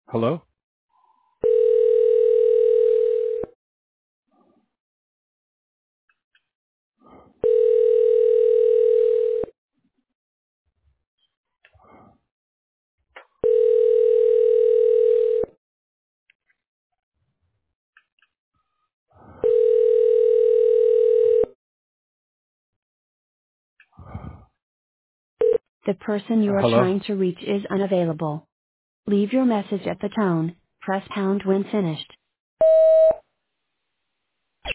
Hello? The person you are Hello? trying to reach is unavailable. Leave your message at the tone. Press pound when finished.